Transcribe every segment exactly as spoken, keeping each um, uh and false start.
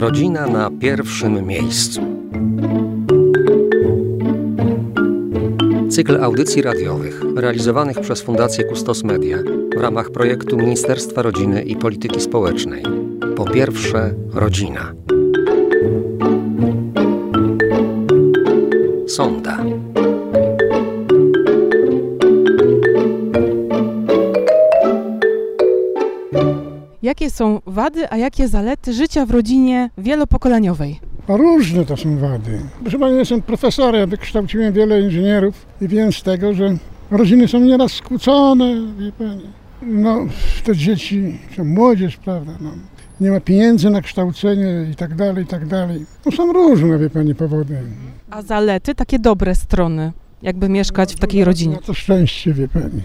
Rodzina na pierwszym miejscu. Cykl audycji radiowych realizowanych przez Fundację Kustos Media w ramach projektu Ministerstwa Rodziny i Polityki Społecznej. Po pierwsze, rodzina. Sonda. Jakie są wady, a jakie zalety życia w rodzinie wielopokoleniowej? Różne to są wady. Proszę Pani, jestem profesorem, wykształciłem wiele inżynierów i wiem z tego, że rodziny są nieraz skłócone, wie Pani. No, te dzieci, to młodzież, prawda, no, nie ma pieniędzy na kształcenie i tak dalej, i tak dalej. No są różne, wie Pani, powody. A zalety, takie dobre strony, jakby mieszkać w takiej rodzinie? No to szczęście, wie Pani.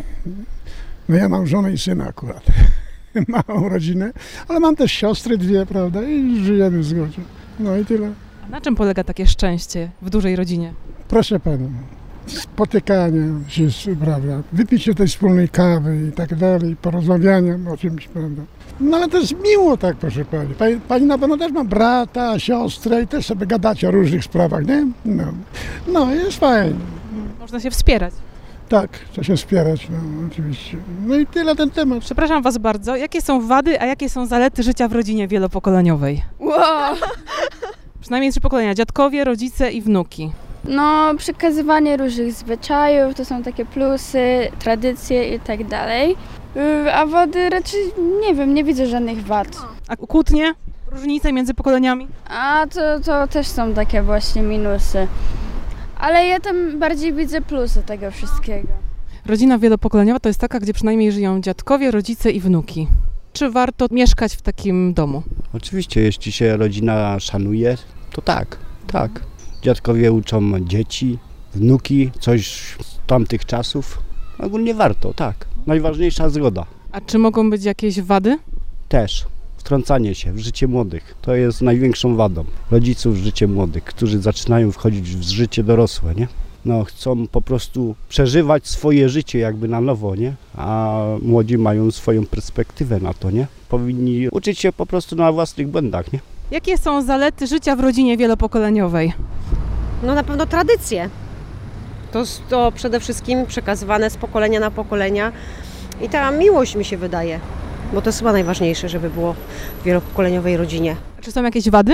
No ja mam żonę i syna akurat. Małą rodzinę, ale mam też siostry dwie, prawda, i żyjemy w zgodzie. No i tyle. A na czym polega takie szczęście w dużej rodzinie? Proszę Pani, spotykanie się, prawda, wypicie tej wspólnej kawy i tak dalej, porozmawiania o czymś, prawda. No ale to jest miło, tak, proszę Pani. Pani, pani na pewno też ma brata, siostrę i też sobie gadacie o różnych sprawach, nie? No, no jest fajnie. Można się wspierać. Tak, trzeba się wspierać, no oczywiście. No i tyle ten temat. Przepraszam Was bardzo, jakie są wady, a jakie są zalety życia w rodzinie wielopokoleniowej? Wow. Przynajmniej trzy pokolenia, dziadkowie, rodzice i wnuki. No, przekazywanie różnych zwyczajów, to są takie plusy, tradycje i tak dalej. Yy, A wady raczej nie wiem, nie widzę żadnych wad. A kłótnie? Różnice między pokoleniami? A to, to też są takie właśnie minusy. Ale ja tam bardziej widzę plusy tego wszystkiego. Rodzina wielopokoleniowa to jest taka, gdzie przynajmniej żyją dziadkowie, rodzice i wnuki. Czy warto mieszkać w takim domu? Oczywiście, jeśli się rodzina szanuje, to tak, tak. Dziadkowie uczą dzieci, wnuki, coś z tamtych czasów. Ogólnie warto, tak. Najważniejsza zgoda. A czy mogą być jakieś wady? Też. Wtrącanie się w życie młodych. To jest największą wadą rodziców w życie młodych, którzy zaczynają wchodzić w życie dorosłe, nie? No, chcą po prostu przeżywać swoje życie jakby na nowo, nie? A młodzi mają swoją perspektywę na to, nie? Powinni uczyć się po prostu na własnych błędach, nie? Jakie są zalety życia w rodzinie wielopokoleniowej? No na pewno tradycje. To, to przede wszystkim przekazywane z pokolenia na pokolenia i ta miłość mi się wydaje, bo to jest chyba najważniejsze, żeby było w wielopokoleniowej rodzinie. A czy są jakieś wady?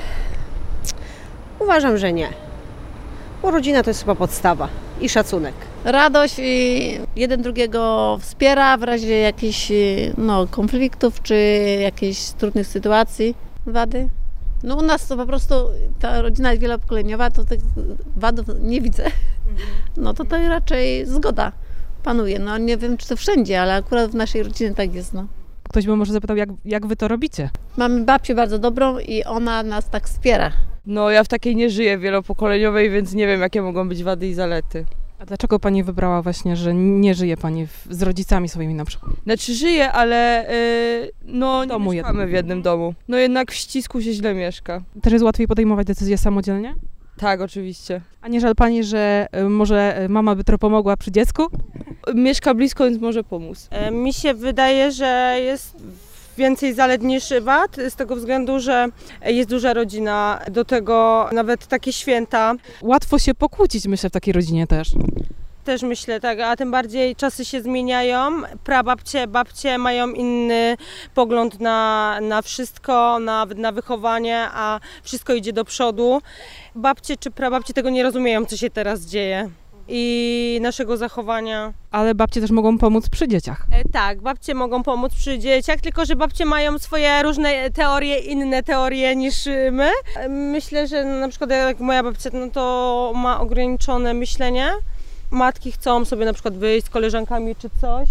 Uważam, że nie, bo rodzina to jest chyba podstawa i szacunek. Radość i jeden drugiego wspiera w razie jakichś no, konfliktów czy jakichś trudnych sytuacji. Wady? No u nas to po prostu ta rodzina jest wielopokoleniowa, to tych wadów nie widzę. No to tutaj raczej zgoda panuje. No nie wiem, czy to wszędzie, ale akurat w naszej rodzinie tak jest. No. Ktoś by może zapytał, jak, jak wy to robicie? Mamy babcię bardzo dobrą i ona nas tak wspiera. No ja w takiej nie żyję wielopokoleniowej, więc nie wiem, jakie mogą być wady i zalety. A dlaczego pani wybrała właśnie, że nie żyje pani w, z rodzicami swoimi na przykład? Znaczy żyję, ale yy, no nie Domu mieszkamy jednym. w jednym domu. No jednak w ścisku się źle mieszka. Też jest łatwiej podejmować decyzje samodzielnie? Tak, oczywiście. A nie żal pani, że y, może y, mama by trochę pomogła przy dziecku? Mieszka blisko, więc może pomóc. E, Mi się wydaje, że jest więcej zalet niż wad, z tego względu, że jest duża rodzina, do tego nawet takie święta. Łatwo się pokłócić, myślę, w takiej rodzinie też. Też myślę, tak, a tym bardziej czasy się zmieniają, prababcie, babcie mają inny pogląd na, na wszystko, na, na wychowanie, a wszystko idzie do przodu. Babcie czy prababcie tego nie rozumieją, co się teraz dzieje i naszego zachowania. Ale babcie też mogą pomóc przy dzieciach. E, tak, babcie mogą pomóc przy dzieciach, tylko że babcie mają swoje różne teorie, inne teorie niż my. E, myślę, że na przykład jak moja babcia, no to ma ograniczone myślenie. Matki chcą sobie na przykład wyjść z koleżankami czy coś,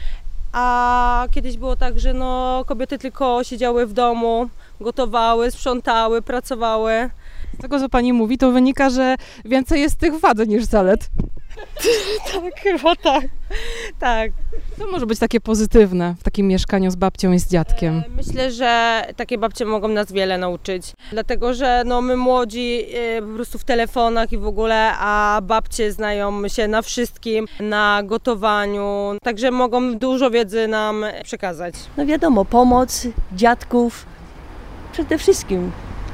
a kiedyś było tak, że no, kobiety tylko siedziały w domu, gotowały, sprzątały, pracowały. Z tego, co pani mówi, to wynika, że więcej jest tych wad niż zalet. Tak, chyba tak. Tak. Co może być takie pozytywne w takim mieszkaniu z babcią i z dziadkiem? Myślę, że takie babcie mogą nas wiele nauczyć, dlatego że no, my młodzi po prostu w telefonach i w ogóle, a babcie znają się na wszystkim, na gotowaniu, także mogą dużo wiedzy nam przekazać. No wiadomo, pomoc dziadków przede wszystkim.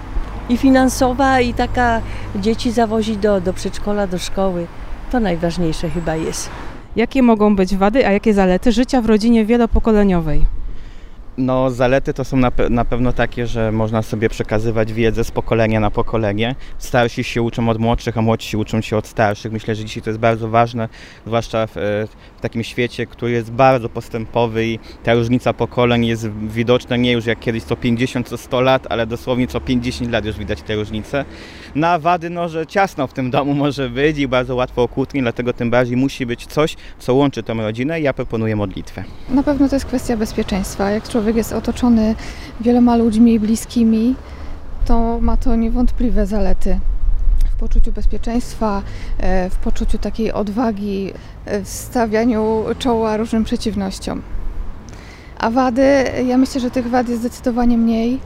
i finansowa, i taka dzieci zawozić do, do przedszkola, do szkoły. To najważniejsze chyba jest. Jakie mogą być wady, a jakie zalety życia w rodzinie wielopokoleniowej? No, zalety to są na, pe- na pewno takie, że można sobie przekazywać wiedzę z pokolenia na pokolenie. Starsi się uczą od młodszych, a młodsi uczą się od starszych. Myślę, że dzisiaj to jest bardzo ważne, zwłaszcza w, w takim świecie, który jest bardzo postępowy i ta różnica pokoleń jest widoczna nie już jak kiedyś co pięćdziesiąt, co sto lat, ale dosłownie co pięćdziesiąt lat już widać te różnice. Na wady, no, że ciasno w tym domu może być i bardzo łatwo o kłótni, dlatego tym bardziej musi być coś, co łączy tę rodzinę i ja proponuję modlitwę. Na pewno to jest kwestia bezpieczeństwa. Jak człowiek jest otoczony wieloma ludźmi bliskimi, to ma to niewątpliwe zalety w poczuciu bezpieczeństwa, w poczuciu takiej odwagi, w stawianiu czoła różnym przeciwnościom. A wady, ja myślę, że tych wad jest zdecydowanie mniej.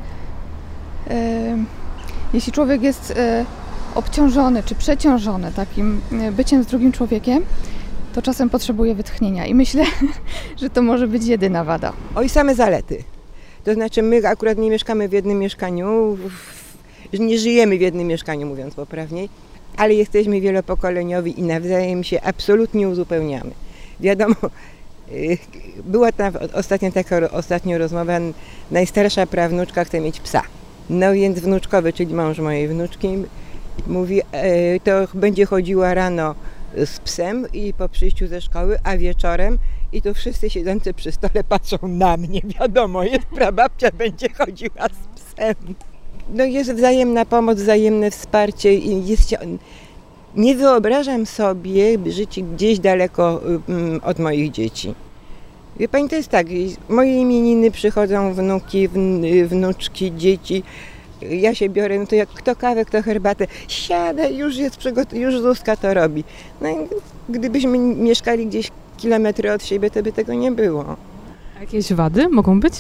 Jeśli człowiek jest obciążony czy przeciążony takim byciem z drugim człowiekiem, to czasem potrzebuje wytchnienia i myślę, że to może być jedyna wada. Oj, same zalety. To znaczy my akurat nie mieszkamy w jednym mieszkaniu, nie żyjemy w jednym mieszkaniu, mówiąc poprawniej, ale jesteśmy wielopokoleniowi i nawzajem się absolutnie uzupełniamy. Wiadomo, była tam ostatnio taka ostatnio rozmowa, najstarsza prawnuczka chce mieć psa. No więc wnuczkowy, czyli mąż mojej wnuczki, mówi, to będzie chodziła rano z psem i po przyjściu ze szkoły, a wieczorem i tu wszyscy siedzący przy stole patrzą na mnie. Wiadomo, jest prababcia, będzie chodziła z psem. No jest wzajemna pomoc, wzajemne wsparcie i jest... Nie wyobrażam sobie żyć gdzieś daleko od moich dzieci. Wie pani, to jest tak, moje imieniny przychodzą wnuki, wnuczki, dzieci. Ja się biorę, no to jak kto kawę, kto herbatę, siada, już jest przygotowane, już Zuzka to robi. No i gdybyśmy mieszkali gdzieś kilometry od siebie, to by tego nie było. A jakieś wady mogą być?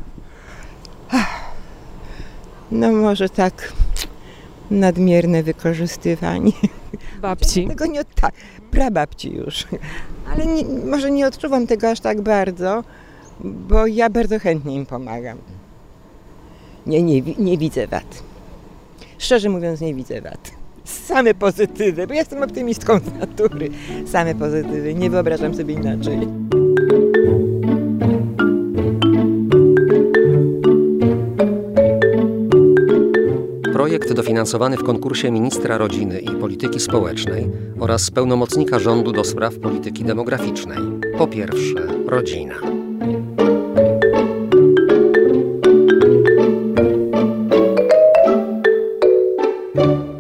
No może tak nadmierne wykorzystywanie. Babci? Tego nie, tak, prababci już. Ale nie, może nie odczuwam tego aż tak bardzo, bo ja bardzo chętnie im pomagam. Nie, nie, nie widzę wad. Szczerze mówiąc, nie widzę wad. Same pozytywy, bo ja jestem optymistką z natury. Same pozytywy, nie wyobrażam sobie inaczej. Projekt dofinansowany w konkursie ministra rodziny i polityki społecznej oraz pełnomocnika rządu do spraw polityki demograficznej. Po pierwsze, rodzina. Thank you.